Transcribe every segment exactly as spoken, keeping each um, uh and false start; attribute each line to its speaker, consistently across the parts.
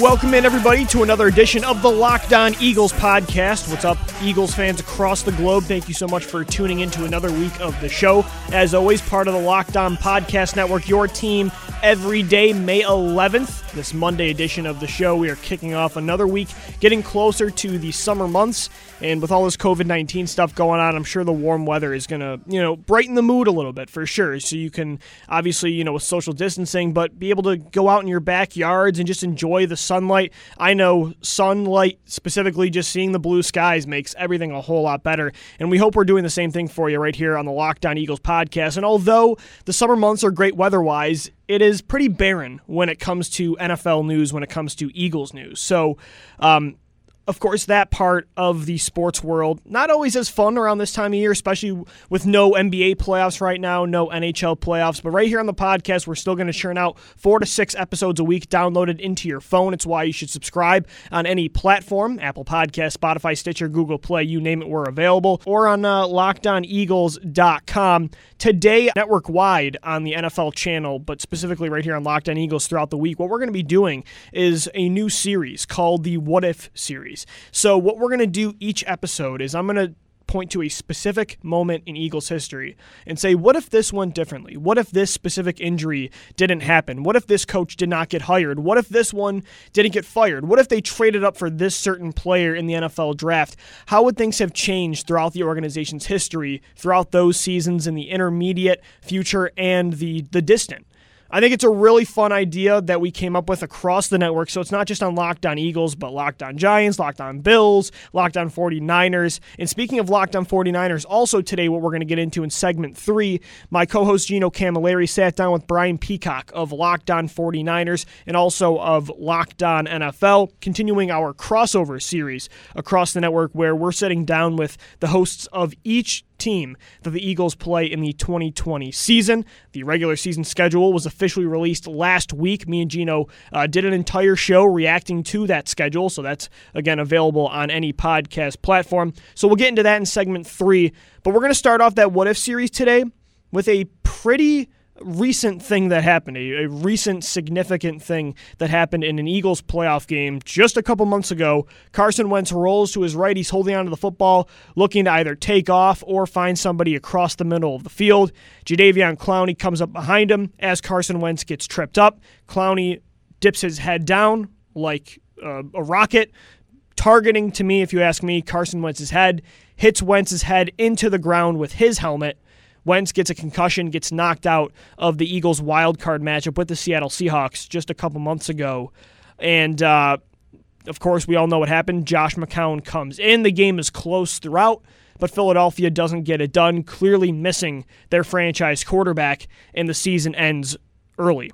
Speaker 1: welcome in everybody to another edition of the Locked On Eagles podcast. What's up, Eagles fans across the globe? Thank you so much for tuning into another week of the show. As always, part of the Locked On Podcast Network, your team every day, May eleventh. This Monday edition of the show, we are kicking off another week, getting closer to the summer months. And with all this covid nineteen stuff going on, I'm sure the warm weather is going to, you know, brighten the mood a little bit for sure. So you can obviously, you know, with social distancing, but be able to go out in your backyards and just enjoy the sunlight. I know sunlight, specifically just seeing the blue skies, makes everything a whole lot better. And we hope we're doing the same thing for you right here on the Locked On Eagles podcast. And although the summer months are great weather-wise, it is pretty barren when it comes to N F L news, when it comes to Eagles news. So, um, of course, that part of the sports world, not always as fun around this time of year, especially with no N B A playoffs right now, no N H L playoffs. But right here on the podcast, we're still going to churn out four to six episodes a week downloaded into your phone. It's why you should subscribe on any platform, Apple Podcasts, Spotify, Stitcher, Google Play, you name it, we're available, or on uh, locked on eagles dot com. Today, network-wide on the N F L channel, but specifically right here on Locked On Eagles throughout the week, what we're going to be doing is a new series called the What If series. So what we're going to do each episode is I'm going to point to a specific moment in Eagles history and say, what if this went differently? What if this specific injury didn't happen? What if this coach did not get hired? What if this one didn't get fired? What if they traded up for this certain player in the N F L draft? How would things have changed throughout the organization's history, throughout those seasons in the intermediate future and the, the distant? I think it's a really fun idea that we came up with across the network, so it's not just on Locked On Eagles, but Locked On Giants, Locked On Bills, Locked On forty-niners. And speaking of Locked On forty-niners, also today what we're going to get into in segment three, my co-host Gino Camilleri sat down with Brian Peacock of Locked On forty-niners and also of Locked On N F L, continuing our crossover series across the network where we're sitting down with the hosts of each team that the Eagles play in the twenty twenty season. The regular season schedule was officially released last week. Me and Gino uh, did an entire show reacting to that schedule, so that's, again, available on any podcast platform. So we'll get into that in segment three, but we're going to start off that What If series today with a pretty recent thing that happened, a, a recent significant thing that happened in an Eagles playoff game just a couple months ago. Carson Wentz rolls to his right. He's holding onto the football, looking to either take off or find somebody across the middle of the field. Jadeveon Clowney comes up behind him as Carson Wentz gets tripped up. Clowney dips his head down like uh, a rocket, targeting, to me, if you ask me, Carson Wentz's head, hits Wentz's head into the ground with his helmet. Wentz gets a concussion, gets knocked out of the Eagles' wild card matchup with the Seattle Seahawks just a couple months ago. And, uh, of course, we all know what happened. Josh McCown comes in. The game is close throughout, but Philadelphia doesn't get it done, clearly missing their franchise quarterback, and the season ends early.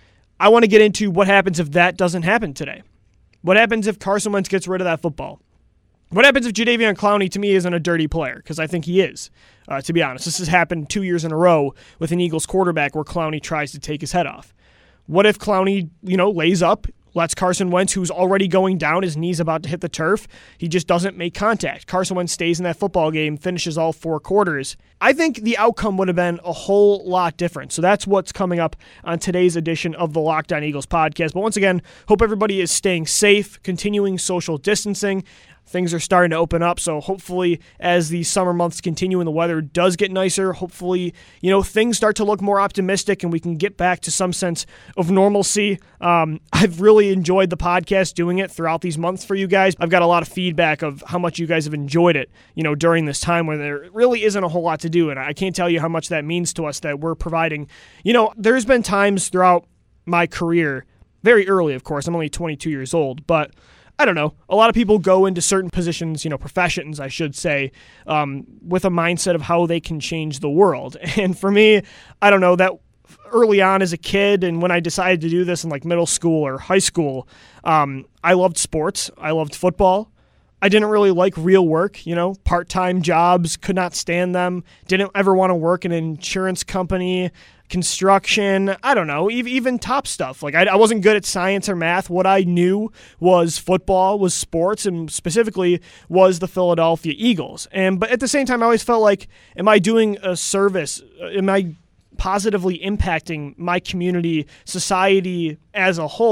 Speaker 1: I want to get into what happens if that doesn't happen today. What happens if Carson Wentz gets rid of that football? What happens if Jadeveon Clowney, to me, isn't a dirty player? Because I think he is, uh, to be honest. This has happened two years in a row with an Eagles quarterback where Clowney tries to take his head off. What if Clowney, you know, lays up, lets Carson Wentz, who's already going down, his knee's about to hit the turf, he just doesn't make contact. Carson Wentz stays in that football game, finishes all four quarters. I think the outcome would have been a whole lot different. So that's what's coming up on today's edition of the Locked On Eagles podcast. But once again, hope everybody is staying safe, continuing social distancing. Things are starting to open up, so hopefully as the summer months continue and the weather does get nicer, hopefully, you know, things start to look more optimistic and we can get back to some sense of normalcy. Um, I've really enjoyed the podcast doing it throughout these months for you guys. I've got a lot of feedback of how much you guys have enjoyed it, you know, during this time where there really isn't a whole lot to do, and I can't tell you how much that means to us that we're providing. You know, there's been times throughout my career, very early, of course, I'm only twenty-two years old, but I don't know, a lot of people go into certain positions, you know, professions, I should say, um, with a mindset of how they can change the world. And for me, I don't know, that early on as a kid and when I decided to do this in like middle school or high school, um, I loved sports. I loved football. I didn't really like real work, you know, part-time jobs, could not stand them, didn't ever want to work in an insurance company, construction, I don't know, even top stuff. Like I, I wasn't good at science or math. What I knew was football, was sports, and specifically was the Philadelphia Eagles. And but at the same time, I always felt like, am I doing a service? Am I positively impacting my community, society as a whole?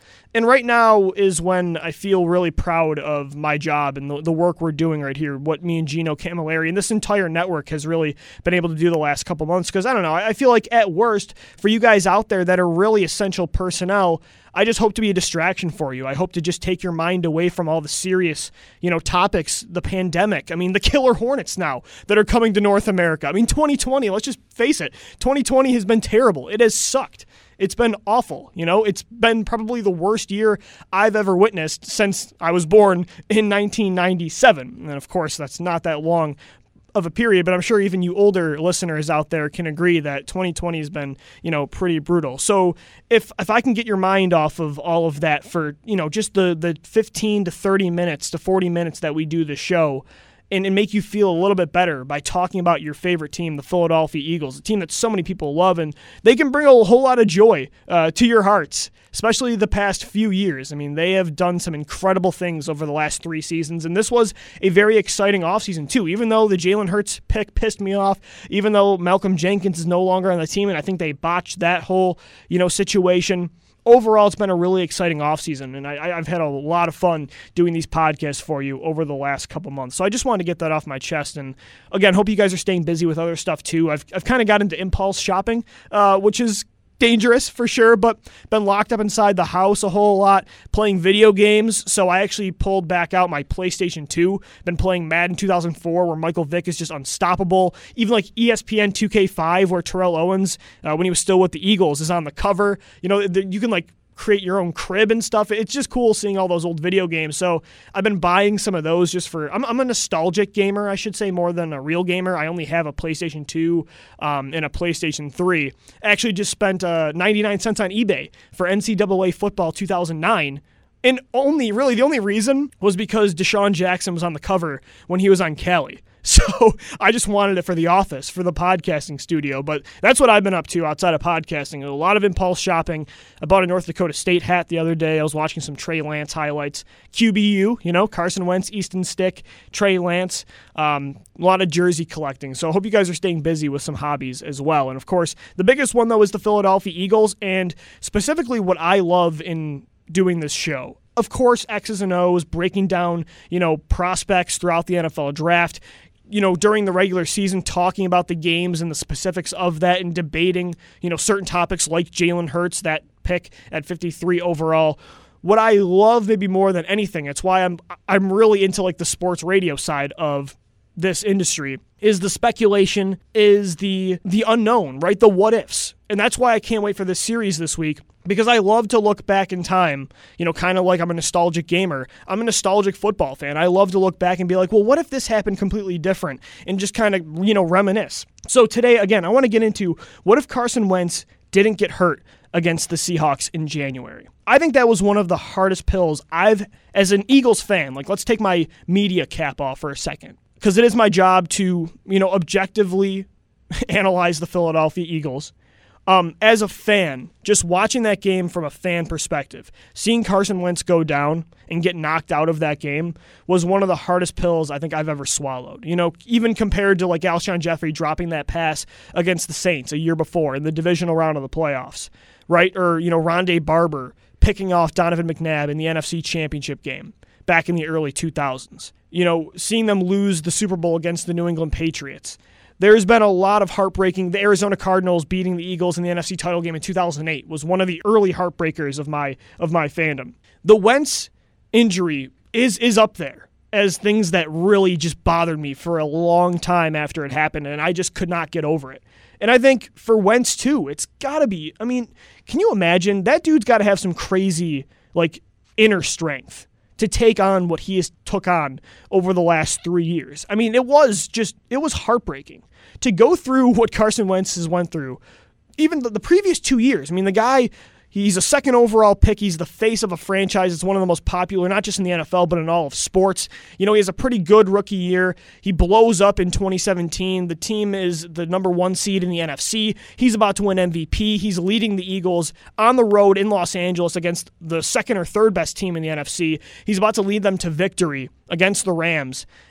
Speaker 1: And right now is when I feel really proud of my job and the, the work we're doing right here, what me and Gino Camilleri and this entire network has really been able to do the last couple months. Because I don't know, I feel like at worst, for you guys out there that are really essential personnel, I just hope to be a distraction for you. I hope to just take your mind away from all the serious, you know, topics, the pandemic. I mean, the killer hornets now that are coming to North America. I mean, twenty twenty, let's just face it, twenty twenty has been terrible. It has sucked. It's been awful. You know, it's been probably the worst year I've ever witnessed since I was born in nineteen ninety-seven. And of course, that's not that long of a period, but I'm sure even you older listeners out there can agree that twenty twenty has been, you know, pretty brutal. So if if I can get your mind off of all of that for, you know, just the the fifteen to thirty minutes to forty minutes that we do the show, and, and make you feel a little bit better by talking about your favorite team, the Philadelphia Eagles, a team that so many people love, and they can bring a whole lot of joy uh, to your hearts, especially the past few years. I mean, they have done some incredible things over the last three seasons, and this was a very exciting offseason too, even though the Jalen Hurts pick pissed me off, even though Malcolm Jenkins is no longer on the team, and I think they botched that whole, you know, situation. Overall, it's been a really exciting offseason, and I, I've had a lot of fun doing these podcasts for you over the last couple months. So I just wanted to get that off my chest. And again, hope you guys are staying busy with other stuff too. I've I've kind of got into impulse shopping, uh, which is dangerous for sure, but been locked up inside the house a whole lot playing video games. So I actually pulled back out my PlayStation two, been playing Madden two thousand four where Michael Vick is just unstoppable. Even like E S P N two K five where Terrell Owens, uh, when he was still with the Eagles, is on the cover. You know, you can like create your own crib and stuff. It's just cool seeing all those old video games. So I've been buying some of those just for, I'm, I'm a nostalgic gamer, I should say, more than a real gamer. I only have a PlayStation two um, and a PlayStation three. I actually just spent uh, ninety-nine cents on eBay for N C double A Football two thousand nine. And only, really, the only reason was because Deshaun Jackson was on the cover when he was on Cali. So I just wanted it for the office, for the podcasting studio. But that's what I've been up to outside of podcasting. A lot of impulse shopping. I bought a North Dakota State hat the other day. I was watching some Trey Lance highlights. Q B U, you know, Carson Wentz, Easton Stick, Trey Lance. Um, a lot of jersey collecting. So I hope you guys are staying busy with some hobbies as well. And, of course, the biggest one, though, is the Philadelphia Eagles. And specifically what I love in doing this show. Of course, X's and O's, breaking down, you know, prospects throughout the N F L draft, you know, during the regular season, talking about the games and the specifics of that and debating, you know, certain topics like Jalen Hurts, that pick at fifty-three overall. What I love maybe more than anything, it's why I'm I'm really into like the sports radio side of this industry, is the speculation, is the the unknown, right? The what ifs. And that's why I can't wait for this series this week, because I love to look back in time, you know, kind of like I'm a nostalgic gamer. I'm a nostalgic football fan. I love to look back and be like, well, what if this happened completely different, and just kind of, you know, reminisce. So today, again, I want to get into what if Carson Wentz didn't get hurt against the Seahawks in January. I think that was one of the hardest pills I've, as an Eagles fan, like let's take my media cap off for a second, because it is my job to, you know, objectively analyze the Philadelphia Eagles. Um, as a fan, just watching that game from a fan perspective, seeing Carson Wentz go down and get knocked out of that game was one of the hardest pills I think I've ever swallowed. You know, even compared to like Alshon Jeffrey dropping that pass against the Saints a year before in the divisional round of the playoffs, right? Or, you know, Rondé Barber picking off Donovan McNabb in the N F C Championship game back in the early two thousands. You know, seeing them lose the Super Bowl against the New England Patriots. There's been a lot of heartbreaking. The Arizona Cardinals beating the Eagles in the N F C title game in two thousand eight was one of the early heartbreakers of my of my fandom. The Wentz injury is is up there as things that really just bothered me for a long time after it happened, and I just could not get over it. And I think for Wentz too, it's got to be, I mean, can you imagine? That dude's got to have some crazy, like, inner strength to take on what he has took on over the last three years. I mean, it was just, it was heartbreaking to go through what Carson Wentz has went through. Even the, the previous two years, I mean, the guy, he's a second overall pick. He's the face of a franchise. It's one of the most popular, not just in the N F L, but in all of sports. You know, he has a pretty good rookie year. He blows up in twenty seventeen. The team is the number one seed in the N F C. He's about to win M V P. He's leading the Eagles on the road in Los Angeles against the second or third best team in the N F C. He's about to lead them to victory against the Rams.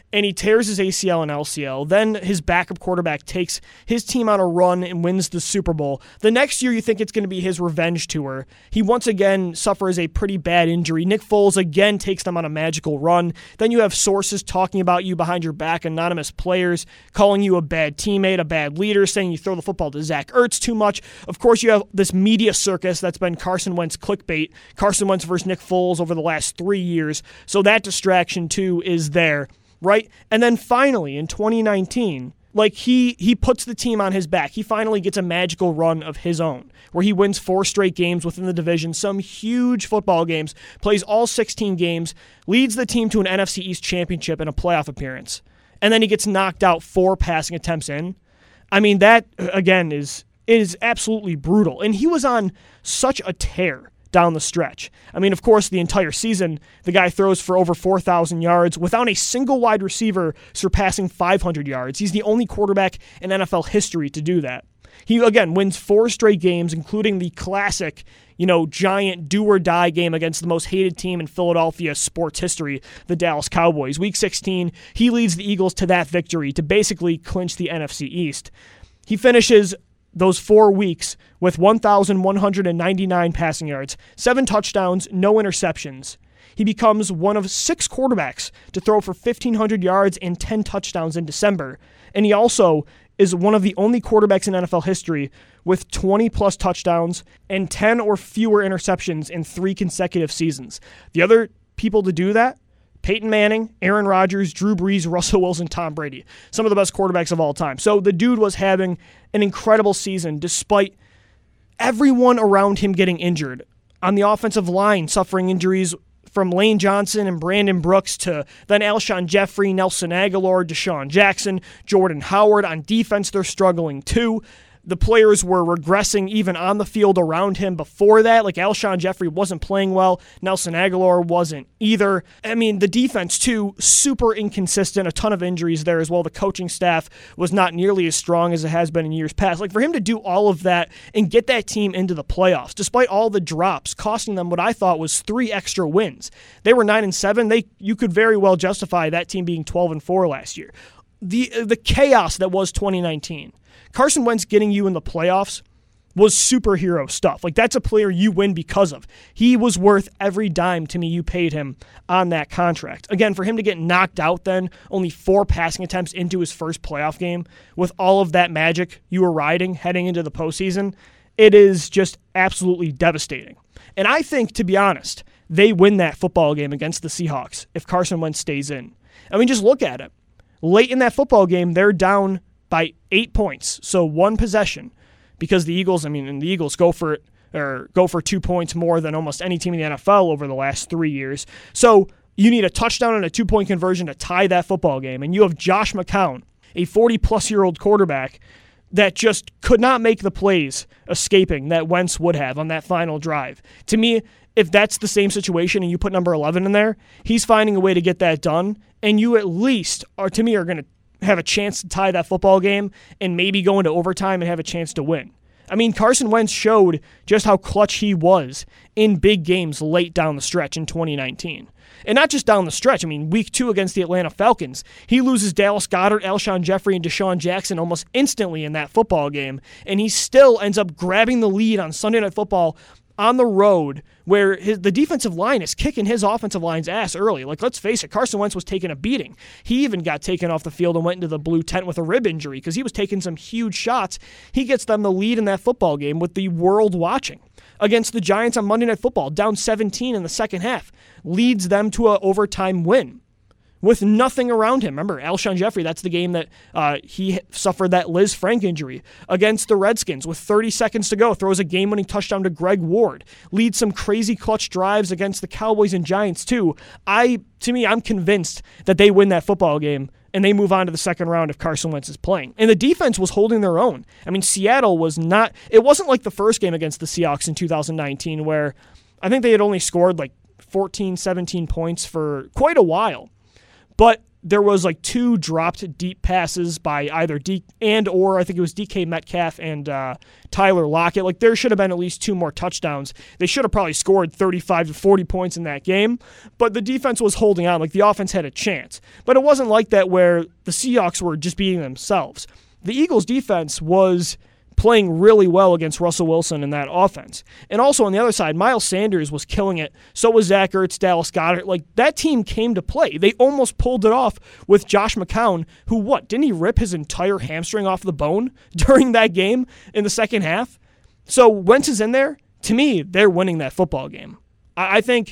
Speaker 1: and he tears his A C L and L C L. Then his backup quarterback takes his team on a run and wins the Super Bowl. The next year, you think it's going to be his revenge tour. He once again suffers a pretty bad injury. Nick Foles again takes them on a magical run. Then you have sources talking about you behind your back, anonymous players calling you a bad teammate, a bad leader, saying you throw the football to Zach Ertz too much. Of course, you have this media circus that's been Carson Wentz clickbait, Carson Wentz versus Nick Foles over the last three years. So that distraction, too, is there. Right? And then finally, in twenty nineteen, like he he puts the team on his back. He finally gets a magical run of his own, where he wins four straight games within the division, some huge football games, plays all sixteen games, leads the team to an N F C East championship and a playoff appearance. And then he gets knocked out four passing attempts in. I mean, that, again, is is absolutely brutal. And he was on such a tear down the stretch. I mean, of course, the entire season, the guy throws for over four thousand yards without a single wide receiver surpassing five hundred yards. He's the only quarterback in N F L history to do that. He, again, wins four straight games, including the classic, you know, giant do-or-die game against the most hated team in Philadelphia sports history, the Dallas Cowboys. Week sixteen, he leads the Eagles to that victory to basically clinch the N F C East. He finishes those four weeks with one thousand one hundred ninety-nine passing yards, seven touchdowns, no interceptions. He becomes one of six quarterbacks to throw for fifteen hundred yards and ten touchdowns in December. And he also is one of the only quarterbacks in N F L history with twenty-plus touchdowns and ten or fewer interceptions in three consecutive seasons. The other people to do that, Peyton Manning, Aaron Rodgers, Drew Brees, Russell Wilson, Tom Brady. Some of the best quarterbacks of all time. So the dude was having an incredible season despite everyone around him getting injured. On the offensive line, suffering injuries from Lane Johnson and Brandon Brooks to then Alshon Jeffrey, Nelson Aguilar, Deshaun Jackson, Jordan Howard. On defense, they're struggling too. The players were regressing even on the field around him before that. Like Alshon Jeffrey wasn't playing well. Nelson Aguilar wasn't either. I mean, the defense, too, super inconsistent. A ton of injuries there as well. The coaching staff was not nearly as strong as it has been in years past. Like for him to do all of that and get that team into the playoffs, despite all the drops, costing them what I thought was three extra wins. They were nine and seven. They you could very well justify that team being twelve and four last year. The the chaos that was twenty nineteen. Carson Wentz getting you in the playoffs was superhero stuff. Like, that's a player you win because of. He was worth every dime to me you paid him on that contract. Again, for him to get knocked out then, only four passing attempts into his first playoff game, with all of that magic you were riding heading into the postseason, it is just absolutely devastating. And I think, to be honest, they win that football game against the Seahawks if Carson Wentz stays in. I mean, just look at it. Late in that football game, they're down by eight points, so one possession, because the Eagles, I mean, and the Eagles go for it, or go for two points more than almost any team in the N F L over the last three years. So you need a touchdown and a two-point conversion to tie that football game, and you have Josh McCown, a forty-plus-year-old quarterback that just could not make the plays escaping that Wentz would have on that final drive. To me, if that's the same situation and you put number eleven in there, he's finding a way to get that done, and you at least, or to me, are going to have a chance to tie that football game and maybe go into overtime and have a chance to win. I mean, Carson Wentz showed just how clutch he was in big games late down the stretch in twenty nineteen. And not just down the stretch. I mean, week two against the Atlanta Falcons, he loses Dallas Goedert, Alshon Jeffrey, and Deshaun Jackson almost instantly in that football game, and he still ends up grabbing the lead on Sunday Night Football on the road, where his, the defensive line is kicking his offensive line's ass early. Like, let's face it, Carson Wentz was taking a beating. He even got taken off the field and went into the blue tent with a rib injury because he was taking some huge shots. He gets them the lead in that football game with the world watching. Against the Giants on Monday Night Football, down seventeen in the second half, leads them to an overtime win with nothing around him. Remember, Alshon Jeffrey, that's the game that uh, he suffered that Liz Frank injury. Against the Redskins, with thirty seconds to go, throws a game-winning touchdown to Greg Ward. Leads some crazy clutch drives against the Cowboys and Giants, too. I, to me, I'm convinced that they win that football game and they move on to the second round if Carson Wentz is playing. And the defense was holding their own. I mean, Seattle was not, it wasn't like the first game against the Seahawks in two thousand nineteen where I think they had only scored like fourteen, seventeen points for quite a while. But there was like two dropped deep passes by either D and or I think it was D K Metcalf and uh, Tyler Lockett. Like there should have been at least two more touchdowns. They should have probably scored thirty-five to forty points in that game, but the defense was holding on. Like the offense had a chance, but it wasn't like that where the Seahawks were just beating themselves. The Eagles defense was playing really well against Russell Wilson in that offense. And also on the other side, Miles Sanders was killing it. So was Zach Ertz, Dallas Goedert. Like, that team came to play. They almost pulled it off with Josh McCown, who, what, didn't he rip his entire hamstring off the bone during that game in the second half? So Wentz is in there. To me, they're winning that football game. I, I think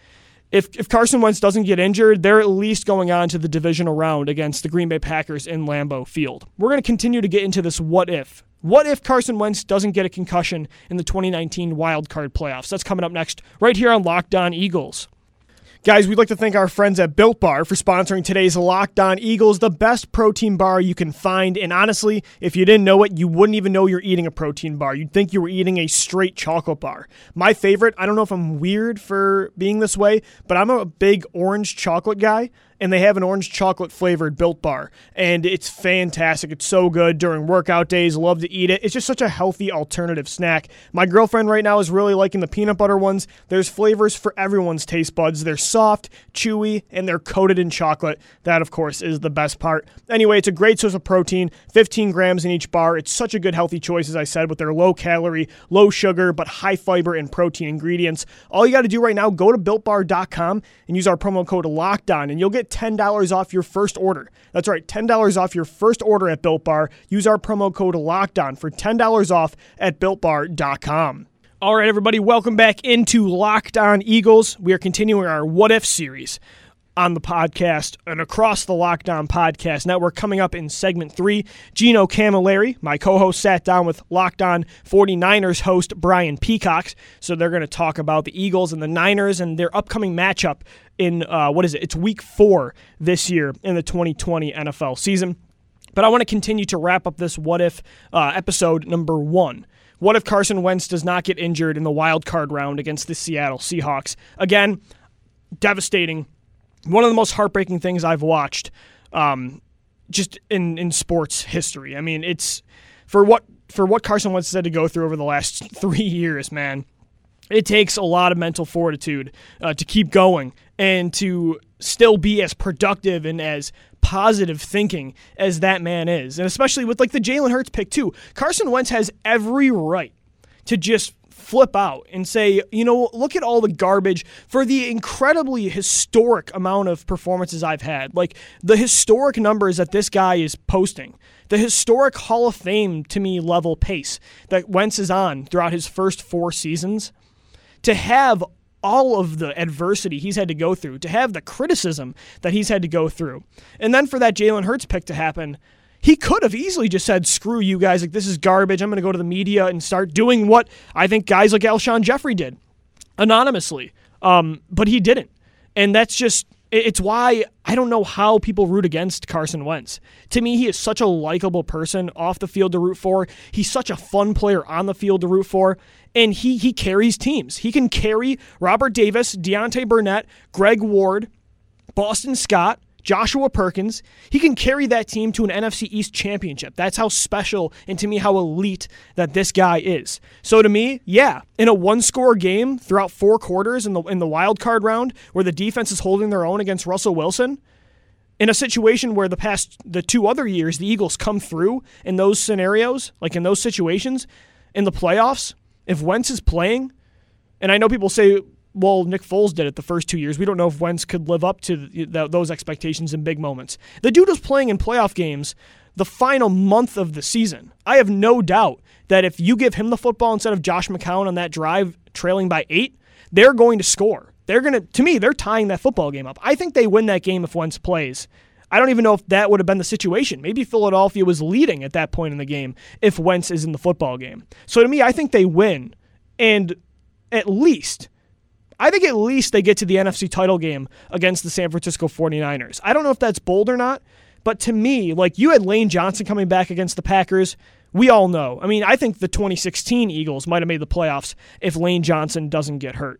Speaker 1: if if Carson Wentz doesn't get injured, they're at least going on to the divisional round against the Green Bay Packers in Lambeau Field. We're going to continue to get into this what if. What if Carson Wentz doesn't get a concussion in the twenty nineteen Wild Card playoffs? That's coming up next right here on Locked On Eagles. Guys, we'd like to thank our friends at Built Bar for sponsoring today's Locked On Eagles, the best protein bar you can find. And honestly, if you didn't know it, you wouldn't even know you're eating a protein bar. You'd think you were eating a straight chocolate bar. My favorite, I don't know if I'm weird for being this way, but I'm a big orange chocolate guy. And they have an orange chocolate flavored Built Bar. And it's fantastic. It's so good during workout days. Love to eat it. It's just such a healthy alternative snack. My girlfriend right now is really liking the peanut butter ones. There's flavors for everyone's taste buds. They're soft, chewy, and they're coated in chocolate. That, of course, is the best part. Anyway, it's a great source of protein. fifteen grams in each bar. It's such a good healthy choice, as I said, with their low calorie, low sugar, but high fiber and protein ingredients. All you got to do right now, go to built bar dot com and use our promo code LOCKEDON, and you'll get ten dollars off your first order. That's right, ten dollars off your first order at Built Bar. Use our promo code LOCKEDON for ten dollars off at built bar dot com. All right, everybody, welcome back into Locked On Eagles. We are continuing our What If series on the podcast and across the Locked On Podcast Network. Coming up in segment three, Gino Camilleri, my co-host, sat down with Locked On forty-niners host Brian Peacock. So they're going to talk about the Eagles and the Niners and their upcoming matchup in, uh, what is it? It's week four this year in the twenty twenty N F L season. But I want to continue to wrap up this What If uh, episode number one. What if Carson Wentz does not get injured in the wild card round against the Seattle Seahawks? Again, devastating. One of the most heartbreaking things I've watched um, just in, in sports history. I mean, it's for what for what Carson Wentz has had to go through over the last three years, man. It takes a lot of mental fortitude uh, to keep going and to still be as productive and as positive thinking as that man is. And especially with like the Jalen Hurts pick too. Carson Wentz has every right to just flip out and say, you know, look at all the garbage for the incredibly historic amount of performances I've had. Like the historic numbers that this guy is posting, the historic Hall of Fame to me level pace that Wentz is on throughout his first four seasons. To have all of the adversity he's had to go through, to have the criticism that he's had to go through, and then for that Jalen Hurts pick to happen, he could have easily just said, screw you guys, like this is garbage, I'm going to go to the media and start doing what I think guys like Alshon Jeffrey did, anonymously, um, but he didn't, and that's just, it's why I don't know how people root against Carson Wentz. To me, he is such a likable person off the field to root for. He's such a fun player on the field to root for. And he he carries teams. He can carry Robert Davis, Deontay Burnett, Greg Ward, Boston Scott, Joshua Perkins. He can carry that team to an N F C East championship. That's how special and to me how elite that this guy is. So to me, yeah, in a one-score game throughout four quarters in the in the wild card round where the defense is holding their own against Russell Wilson, in a situation where the past the two other years the Eagles come through in those scenarios, like in those situations in the playoffs, if Wentz is playing, and I know people say, well, Nick Foles did it the first two years. We don't know if Wentz could live up to the, the, those expectations in big moments. The dude was playing in playoff games the final month of the season. I have no doubt that if you give him the football instead of Josh McCown on that drive trailing by eight, they're going to score. They're going to, to me, they're tying that football game up. I think they win that game if Wentz plays. I don't even know if that would have been the situation. Maybe Philadelphia was leading at that point in the game if Wentz is in the football game. So to me, I think they win. And at least, I think at least they get to the N F C title game against the San Francisco forty-niners. I don't know if that's bold or not, but to me, like you had Lane Johnson coming back against the Packers. We all know. I mean, I think the twenty sixteen Eagles might have made the playoffs if Lane Johnson doesn't get hurt.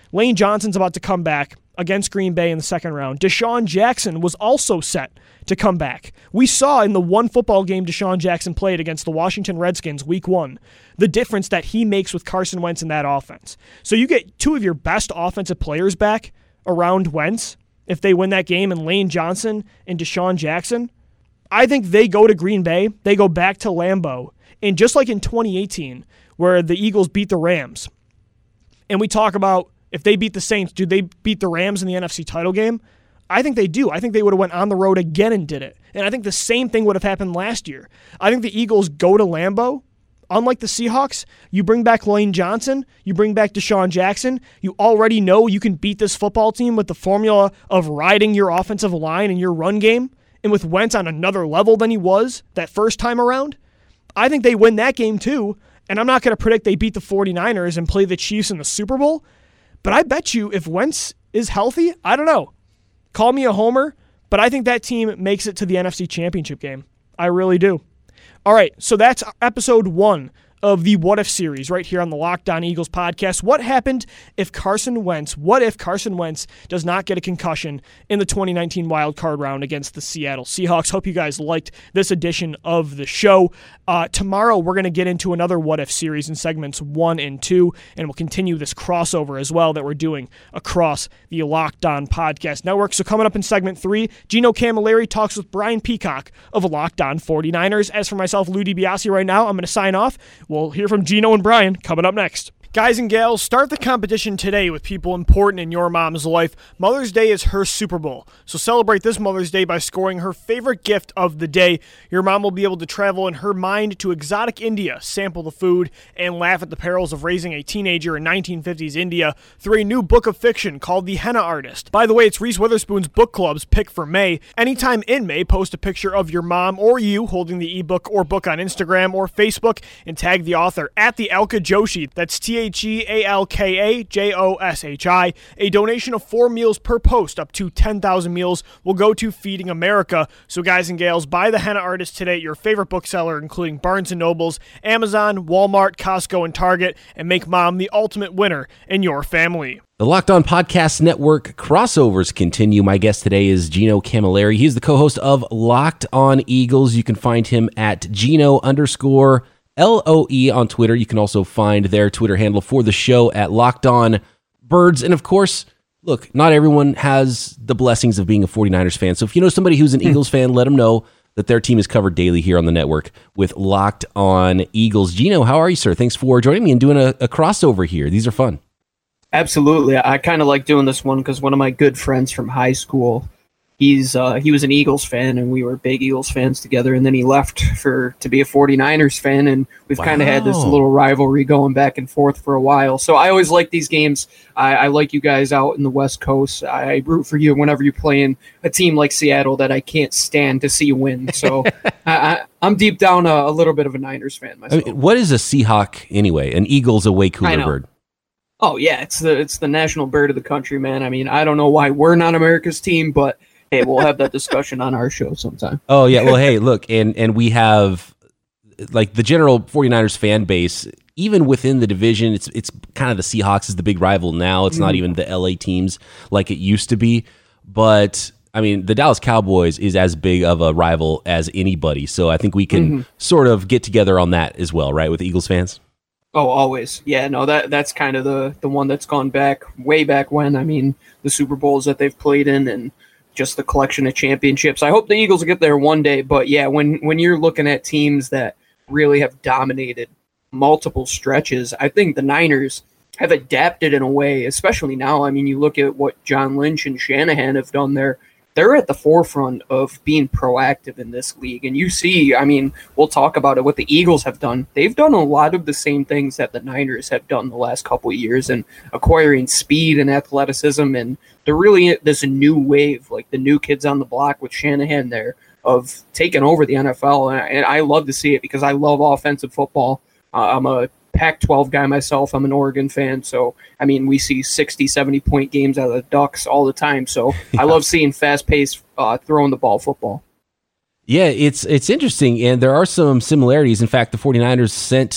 Speaker 1: Lane Johnson's about to come back against Green Bay in the second round. Deshaun Jackson was also set to come back. We saw in the one football game Deshaun Jackson played against the Washington Redskins week one, the difference that he makes with Carson Wentz in that offense. So you get two of your best offensive players back around Wentz if they win that game, and Lane Johnson and Deshaun Jackson. I think they go to Green Bay. They go back to Lambeau. And just like in twenty eighteen, where the Eagles beat the Rams, and we talk about if they beat the Saints, do they beat the Rams in the N F C title game? I think they do. I think they would have went on the road again and did it. And I think the same thing would have happened last year. I think the Eagles go to Lambeau. Unlike the Seahawks, you bring back Lane Johnson, you bring back Deshaun Jackson, you already know you can beat this football team with the formula of riding your offensive line and your run game, and with Wentz on another level than he was that first time around. I think they win that game too, and I'm not going to predict they beat the 49ers and play the Chiefs in the Super Bowl, but I bet you if Wentz is healthy, I don't know. Call me a homer, but I think that team makes it to the N F C Championship game. I really do. All right, so that's episode one of the What If series right here on the Locked On Eagles podcast. What happened if Carson Wentz, what if Carson Wentz does not get a concussion in the twenty nineteen wild card round against the Seattle Seahawks? Hope you guys liked this edition of the show. Uh, tomorrow, we're going to get into another What If series in segments one and two, and we'll continue this crossover as well that we're doing across the Locked On Podcast Network. So coming up in segment three, Gino Camilleri talks with Brian Peacock of Locked On 49ers. As for myself, Lou DiBiase, right now, I'm going to sign off. We'll hear from Gino and Brian coming up next. Guys and gals, start the competition today with people important in your mom's life. Mother's Day is her Super Bowl, so celebrate this Mother's Day by scoring her favorite gift of the day. Your mom will be able to travel in her mind to exotic India, sample the food, and laugh at the perils of raising a teenager in nineteen fifties India through a new book of fiction called The Henna Artist. By the way, it's Reese Witherspoon's book club's pick for May. Anytime in May, post a picture of your mom or you holding the ebook or book on Instagram or Facebook and tag the author at the Alka Joshi. That's T H E A L K A J O S H I. A donation of four meals per post, up to ten thousand meals, will go to Feeding America. So guys and gals, buy The Henna Artist today at your favorite bookseller, including Barnes and Nobles, Amazon, Walmart, Costco, and Target, and make mom the ultimate winner in your family.
Speaker 2: The Locked On Podcast Network crossovers continue. My guest today is Gino Camilleri. He's the co-host of Locked On Eagles. You can find him at Gino underscore L O E on Twitter. You can also find their Twitter handle for the show at Locked On Birds. And of course, look, not everyone has the blessings of being a 49ers fan. So if you know somebody who's an Eagles fan, let them know that their team is covered daily here on the network with Locked On Eagles. Gino, how are you, sir? Thanks for joining me and doing a, a crossover here. These are fun.
Speaker 3: Absolutely. I kind of like doing this one because one of my good friends from high school, He's uh, he was an Eagles fan, and we were big Eagles fans together. And then he left for to be a 49ers fan, and we've wow. kind of had this little rivalry going back and forth for a while. So I always like these games. I, I like you guys out in the West Coast. I root for you whenever you're playing a team like Seattle that I can't stand to see win. So I, I, I'm deep down a, a little bit of a Niners fan myself.
Speaker 2: I mean, what is a Seahawk anyway? An Eagle's a way cooler bird.
Speaker 3: Oh yeah, it's the it's the national bird of the country, man. I mean, I don't know why we're not America's team, but hey, we'll have that discussion on our show sometime.
Speaker 2: Oh, yeah. Well, hey, look, and, and we have, like, the general 49ers fan base, even within the division, it's it's kind of the Seahawks is the big rival now. It's mm-hmm. not even the L A teams like it used to be. But, I mean, the Dallas Cowboys is as big of a rival as anybody. So I think we can mm-hmm. sort of get together on that as well, right, with Eagles fans?
Speaker 3: Oh, always. Yeah, no, that that's kind of the, the one that's gone back, way back when. I mean, the Super Bowls that they've played in and just the collection of championships. I hope the Eagles will get there one day, but yeah, when, when you're looking at teams that really have dominated multiple stretches, I think the Niners have adapted in a way, especially now. I mean, you look at what John Lynch and Shanahan have done there. They're at the forefront of being proactive in this league. And you see, I mean, we'll talk about it, what the Eagles have done. They've done a lot of the same things that the Niners have done the last couple of years and acquiring speed and athleticism. And they're really, there's a new wave, like the new kids on the block with Shanahan there, of taking over the N F L. And I, and I love to see it because I love offensive football. Uh, I'm a Pac twelve guy myself. I'm an Oregon fan. So, I mean, we see sixty, seventy point games out of the Ducks all the time. So yeah. I love seeing fast-paced uh, throwing the ball football.
Speaker 2: Yeah, it's it's interesting, and there are some similarities. In fact, the 49ers sent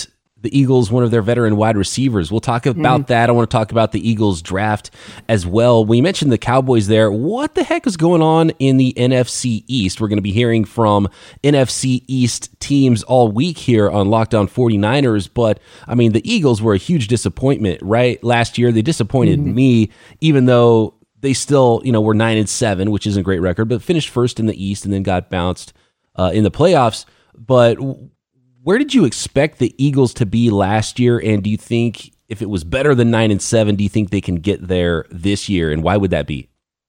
Speaker 2: the Eagles one of their veteran wide receivers. We'll talk about mm. that. I want to talk about the Eagles draft as well. We mentioned the Cowboys there. What the heck is going on in the N F C East? We're going to be hearing from N F C East teams all week here on Locked On 49ers, but I mean, the Eagles were a huge disappointment, right? Last year, they disappointed mm. me, even though they still, you know, were nine and seven, which isn't a great record, but finished first in the East and then got bounced uh, in the playoffs. But where did you expect the Eagles to be last year? And do you think if it was better than nine and seven, do you think they can get there this year? And why would that be?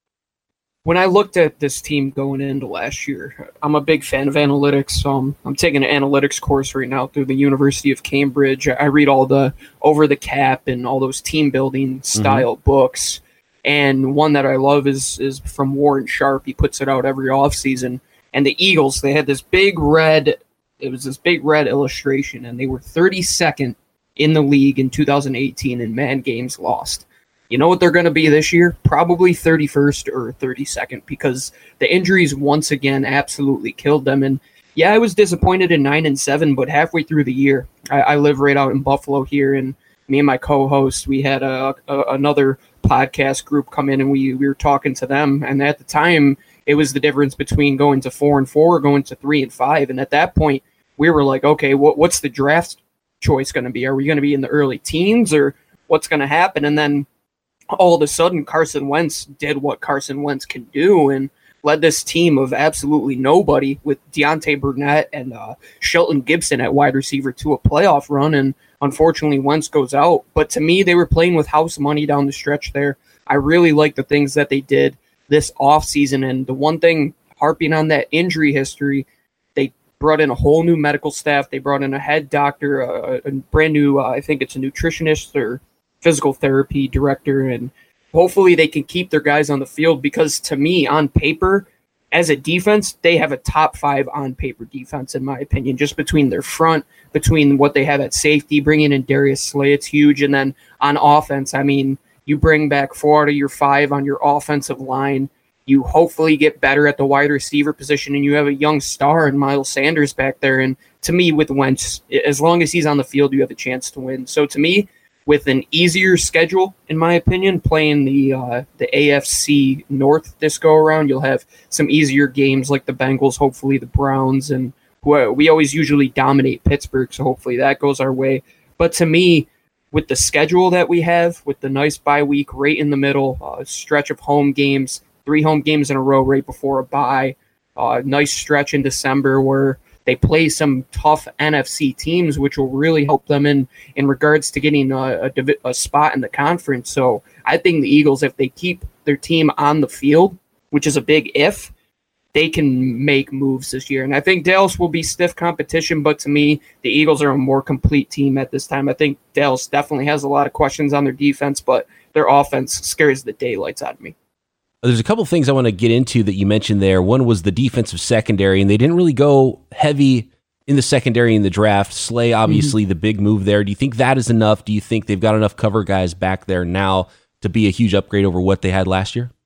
Speaker 3: When I looked at this team going into last year, I'm a big fan of analytics. Um, I'm taking an analytics course right now through the University of Cambridge. I read all the Over the Cap and all those team building style mm-hmm. books. And one that I love is is from Warren Sharp. He puts it out every offseason. And the Eagles, they had this big red It was this big red illustration, and they were thirty-second in the league in two thousand eighteen in man games lost. You know what they're going to be this year? Probably thirty-first or thirty-second, because the injuries once again absolutely killed them. And yeah, I was disappointed in nine and seven, but halfway through the year, I, I live right out in Buffalo here, and me and my co-host, we had a, a another podcast group come in, and we we were talking to them, and at the time, it was the difference between going to four and four or going to three and five. And at that point, we were like, okay, what, what's the draft choice going to be? Are we going to be in the early teens, or what's going to happen? And then all of a sudden, Carson Wentz did what Carson Wentz can do and led this team of absolutely nobody with Deontay Burnett and uh, Shelton Gibson at wide receiver to a playoff run. And unfortunately, Wentz goes out. But to me, they were playing with house money down the stretch there. I really like the things that they did this offseason. And the one thing, harping on that injury history, they brought in a whole new medical staff. They brought in a head doctor, a, a brand new, uh, I think it's a nutritionist or physical therapy director. And hopefully they can keep their guys on the field, because to me, on paper, as a defense, they have a top five on paper defense, in my opinion, just between their front, between what they have at safety, bringing in Darius Slay, it's huge. And then on offense, I mean, you bring back four out of your five on your offensive line. You hopefully get better at the wide receiver position, and you have a young star in Miles Sanders back there. And to me, with Wentz, as long as he's on the field, you have a chance to win. So to me, with an easier schedule, in my opinion, playing the uh, the A F C North this go around, you'll have some easier games like the Bengals, hopefully the Browns, and who, we always usually dominate Pittsburgh, so hopefully that goes our way. But to me, with the schedule that we have, with the nice bye week right in the middle, a uh, stretch of home games, three home games in a row right before a bye, a uh, nice stretch in December where they play some tough N F C teams, which will really help them in, in regards to getting a, a, a spot in the conference. So I think the Eagles, if they keep their team on the field, which is a big if, they can make moves this year. And I think Dallas will be stiff competition, but to me, the Eagles are a more complete team at this time. I think Dallas definitely has a lot of questions on their defense, but their offense scares the daylights out of me.
Speaker 2: There's a couple things I want to get into that you mentioned there. One was the defensive secondary, and they didn't really go heavy in the secondary in the draft. Slay, obviously, mm-hmm. the big move there. Do you think that is enough? Do you think they've got enough cover guys back there now to be a huge upgrade over what they had last year?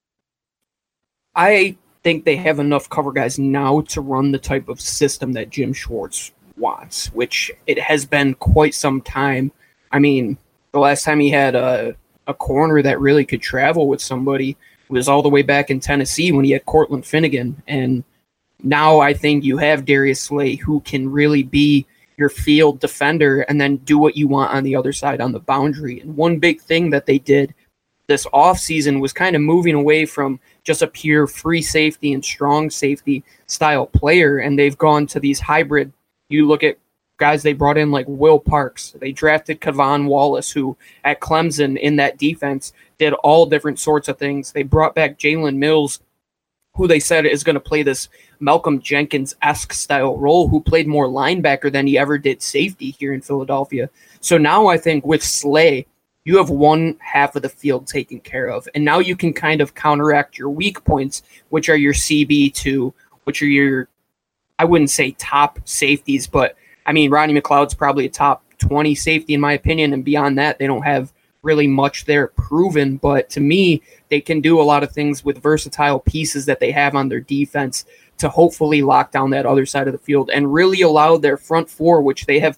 Speaker 3: I think they have enough cover guys now to run the type of system that Jim Schwartz wants, which it has been quite some time. I mean, the last time he had a, a corner that really could travel with somebody was all the way back in Tennessee when he had Cortland Finnegan. And now I think you have Darius Slay, who can really be your field defender and then do what you want on the other side on the boundary. And one big thing that they did this offseason was kind of moving away from just a pure free safety and strong safety style player, and they've gone to these hybrid. You look at guys they brought in like Will Parks. They drafted Kavon Wallace, who at Clemson in that defense did all different sorts of things. They brought back Jalen Mills, who they said is going to play this Malcolm Jenkins-esque style role, who played more linebacker than he ever did safety here in Philadelphia. So now I think with Slay, you have one half of the field taken care of. And now you can kind of counteract your weak points, which are your C B two, which are your, I wouldn't say top safeties, but I mean, Rodney McLeod's probably a top twenty safety in my opinion. And beyond that, they don't have really much there proven. But to me, they can do a lot of things with versatile pieces that they have on their defense to hopefully lock down that other side of the field and really allow their front four, which they have put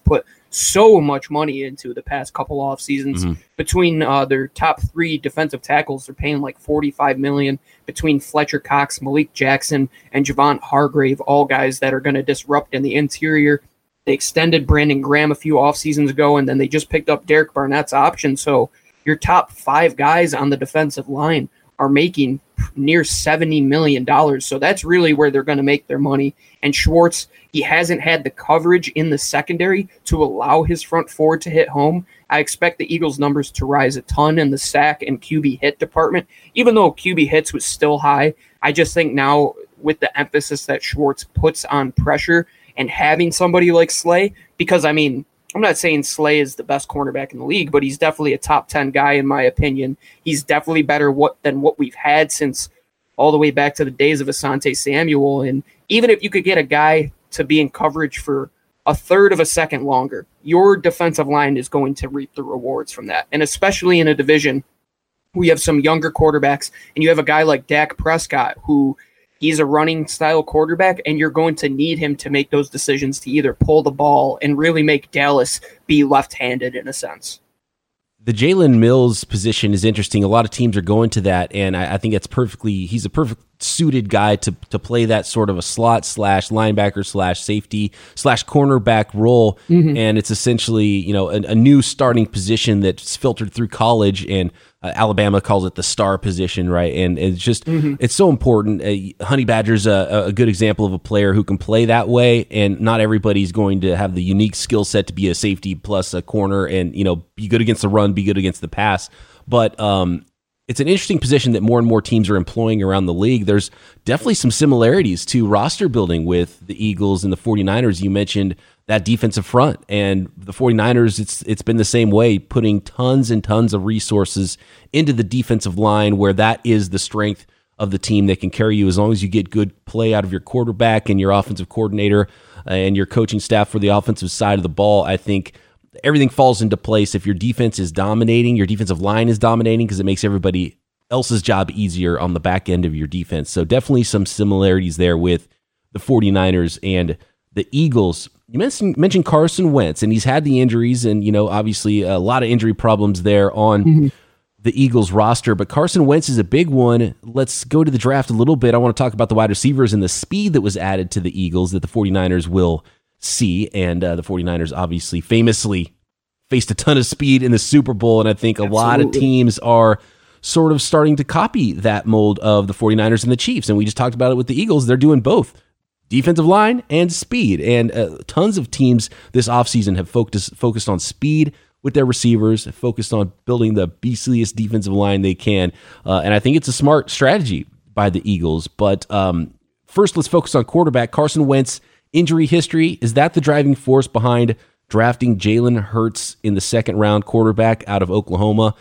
Speaker 3: so much money into the past couple off seasons. Mm-hmm. Between uh, their top three defensive tackles, they're paying like forty-five million dollars. Between Fletcher Cox, Malik Jackson, and Javon Hargrave, all guys that are going to disrupt in the interior. They extended Brandon Graham a few off seasons ago, and then they just picked up Derek Barnett's option. So your top five guys on the defensive line are making near seventy million dollars. So that's really where they're going to make their money. And Schwartz, he hasn't had the coverage in the secondary to allow his front forward to hit home. I expect the Eagles' numbers to rise a ton in the sack and Q B hit department. Even though Q B hits was still high, I just think now with the emphasis that Schwartz puts on pressure and having somebody like Slay, because, I mean, I'm not saying Slay is the best cornerback in the league, but he's definitely a top ten guy in my opinion. He's definitely better what than what we've had since all the way back to the days of Asante Samuel. And even if you could get a guy to be in coverage for a third of a second longer, your defensive line is going to reap the rewards from that. And especially in a division where you have some younger quarterbacks and you have a guy like Dak Prescott who he's a running style quarterback, and you're going to need him to make those decisions to either pull the ball and really make Dallas be left-handed in a sense.
Speaker 2: The Jalen Mills position is interesting. A lot of teams are going to that, and I, I think it's perfectly, he's a perfect suited guy to to play that sort of a slot slash linebacker slash safety slash cornerback role. Mm-hmm. And it's essentially, you know, a, a new starting position that's filtered through college, and uh, Alabama calls it the star position, right? And it's just, mm-hmm. it's so important. Uh, Honey Badger's a, a good example of a player who can play that way, and not everybody's going to have the unique skill set to be a safety plus a corner and, you know, be good against the run, be good against the pass. But um, it's an interesting position that more and more teams are employing around the league. There's definitely some similarities to roster building with the Eagles and the 49ers. You mentioned that defensive front, and the 49ers, it's it's been the same way, putting tons and tons of resources into the defensive line, where that is the strength of the team that can carry you as long as you get good play out of your quarterback and your offensive coordinator and your coaching staff for the offensive side of the ball. I think everything falls into place if your defense is dominating, your defensive line is dominating, because it makes everybody else's job easier on the back end of your defense. So definitely some similarities there with the 49ers and the Eagles. You mentioned, mentioned Carson Wentz, and he's had the injuries, and, you know, obviously a lot of injury problems there on mm-hmm. the Eagles roster, but Carson Wentz is a big one. Let's go to the draft a little bit. I want to talk about the wide receivers and the speed that was added to the Eagles that the 49ers will see, and uh, the 49ers obviously famously faced a ton of speed in the Super Bowl, and I think a Absolutely. lot of teams are sort of starting to copy that mold of the 49ers and the Chiefs, and we just talked about it with the Eagles. They're doing both defensive line and speed, and uh, tons of teams this offseason have focused, focused on speed with their receivers, focused on building the beastliest defensive line they can, uh, and I think it's a smart strategy by the Eagles. But um, first, let's focus on quarterback. Carson Wentz injury history, is that the driving force behind drafting Jalen Hurts in the second round, quarterback out of Oklahoma?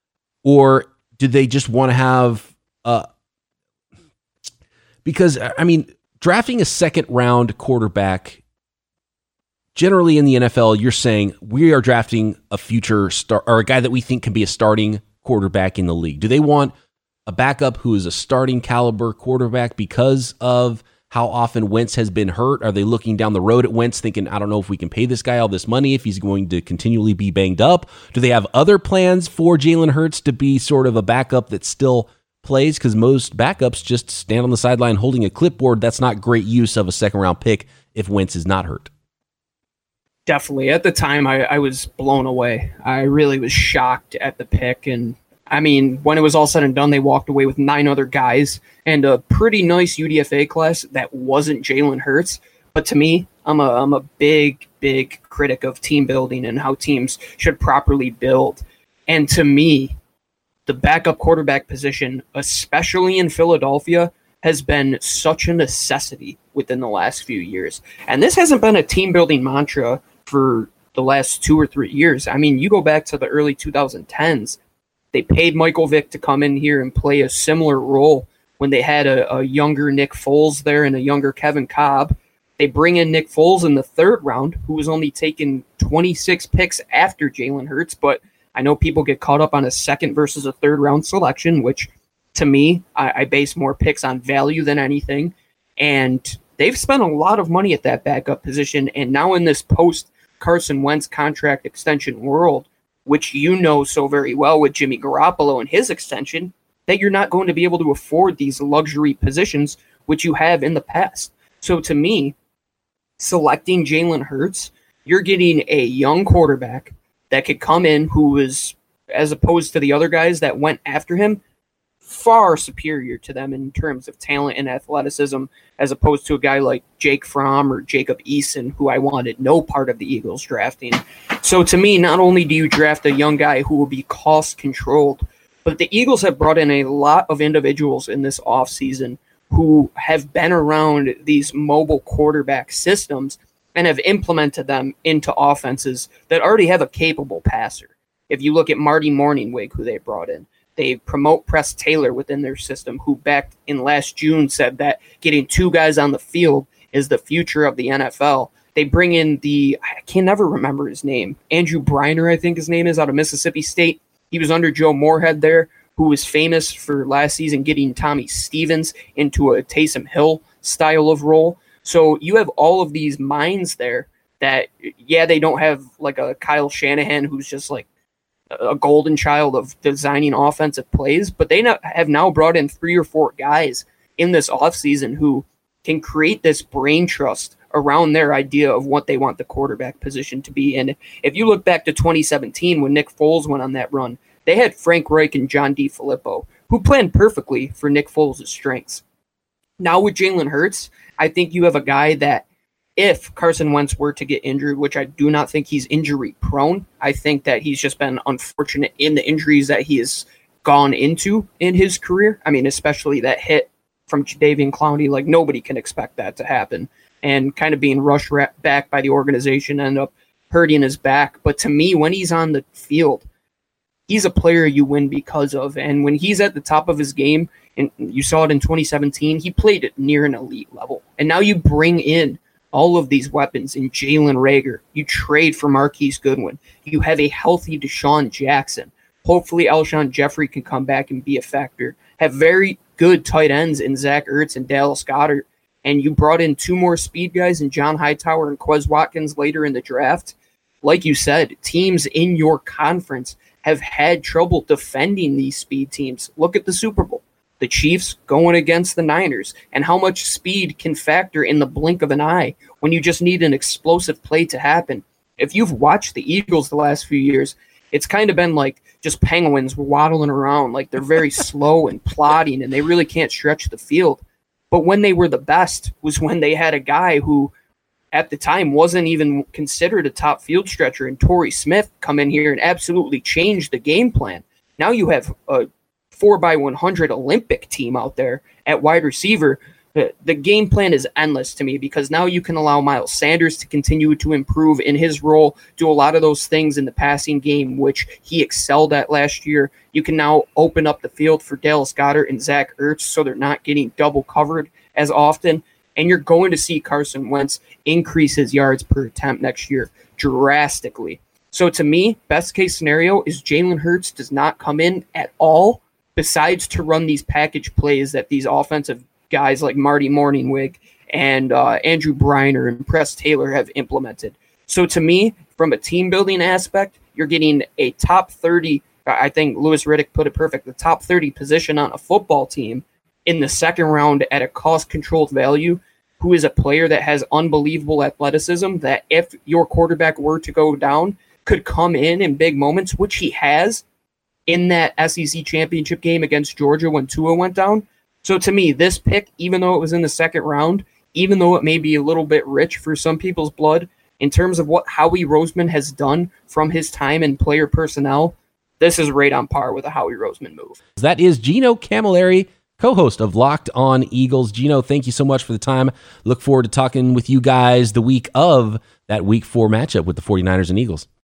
Speaker 2: Or did they just want to have, uh, because, I mean, drafting a second round quarterback, generally in the N F L, you're saying we are drafting a future star or a guy that we think can be a starting quarterback in the league. Do they want a backup who is a starting caliber quarterback because of how often Wentz has been hurt? Are they looking down the road at Wentz thinking, I don't know if we can pay this guy all this money if he's going to continually be banged up? Do they have other plans for Jalen Hurts to be sort of a backup that still plays? Because most backups just stand on the sideline holding a clipboard. That's not great use of a second round pick if Wentz is not hurt.
Speaker 3: Definitely. At the time, I, I was blown away. I really was shocked at the pick, and I mean, when it was all said and done, they walked away with nine other guys and a pretty nice U D F A class that wasn't Jalen Hurts. But to me, I'm a I'm a big, big critic of team building and how teams should properly build. And to me, the backup quarterback position, especially in Philadelphia, has been such a necessity within the last few years. And this hasn't been a team building mantra for the last two or three years. I mean, you go back to the early twenty tens. They paid Michael Vick to come in here and play a similar role when they had a, a younger Nick Foles there and a younger Kevin Kolb. They bring in Nick Foles in the third round, who was only taken twenty-six picks after Jalen Hurts. But I know people get caught up on a second versus a third round selection, which to me, I, I base more picks on value than anything. And they've spent a lot of money at that backup position. And now in this post Carson Wentz contract extension world, which you know so very well with Jimmy Garoppolo and his extension, that you're not going to be able to afford these luxury positions, which you have in the past. So to me, selecting Jalen Hurts, you're getting a young quarterback that could come in who is, as opposed to the other guys that went after him, far superior to them in terms of talent and athleticism, as opposed to a guy like Jake Fromm or Jacob Eason, who I wanted no part of the Eagles drafting. So to me, not only do you draft a young guy who will be cost controlled, but the Eagles have brought in a lot of individuals in this offseason who have been around these mobile quarterback systems and have implemented them into offenses that already have a capable passer. If you look at Marty Morningwig, who they brought in, they promote Press Taylor within their system, who back in last June said that getting two guys on the field is the future of the N F L. They bring in the, I can never remember his name, Andrew Briner, I think his name is, out of Mississippi State. He was under Joe Moorhead there, who was famous for last season getting Tommy Stevens into a Taysom Hill style of role. So you have all of these minds there that, yeah, they don't have like a Kyle Shanahan who's just like a golden child of designing offensive plays, but they have now brought in three or four guys in this offseason who can create this brain trust around their idea of what they want the quarterback position to be. And if you look back to twenty seventeen when Nick Foles went on that run, they had Frank Reich and John DeFilippo, who planned perfectly for Nick Foles' strengths. Now with Jalen Hurts, I think you have a guy that if Carson Wentz were to get injured, which I do not think he's injury prone, I think that he's just been unfortunate in the injuries that he has gone into in his career. I mean, especially that hit from Jadeveon Clowney, like nobody can expect that to happen. And kind of being rushed back by the organization, end up hurting his back. But to me, when he's on the field, he's a player you win because of. And when he's at the top of his game, and you saw it in twenty seventeen, he played at near an elite level. And now you bring in all of these weapons in Jalen Reagor. You trade for Marquise Goodwin. You have a healthy Deshaun Jackson. Hopefully Alshon Jeffrey can come back and be a factor. Have very good tight ends in Zach Ertz and Dallas Goedert. And you brought in two more speed guys in John Hightower and Quez Watkins later in the draft. Like you said, teams in your conference have had trouble defending these speed teams. Look at the Super Bowl. The Chiefs going against the Niners, and how much speed can factor in the blink of an eye when you just need an explosive play to happen. If you've watched the Eagles the last few years, it's kind of been like just penguins waddling around, like they're very slow and plodding, and they really can't stretch the field. But when they were the best was when they had a guy who at the time wasn't even considered a top field stretcher, and Torrey Smith come in here and absolutely change the game plan. Now you have a four by one hundred Olympic team out there at wide receiver. The, the game plan is endless to me because now you can allow Miles Sanders to continue to improve in his role, do a lot of those things in the passing game, which he excelled at last year. You can now open up the field for Dallas Goedert and Zach Ertz so they're not getting double covered as often. And you're going to see Carson Wentz increase his yards per attempt next year drastically. So to me, best case scenario is Jalen Hurts does not come in at all, besides to run these package plays that these offensive guys like Marty Morningwig and uh, Andrew Briner and Press Taylor have implemented. So to me, from a team building aspect, you're getting a top thirty, I think Louis Riddick put it perfect, the top thirty position on a football team in the second round at a cost-controlled value, who is a player that has unbelievable athleticism that if your quarterback were to go down, could come in in big moments, which he has in that S E C championship game against Georgia when Tua went down. So to me, this pick, even though it was in the second round, even though it may be a little bit rich for some people's blood, in terms of what Howie Roseman has done from his time in player personnel, this is right on par with a Howie Roseman move.
Speaker 2: That is Gino Camilleri, co-host of Locked On Eagles. Gino, thank you so much for the time. Look forward to talking with you guys the week of that week four matchup with the 49ers and Eagles.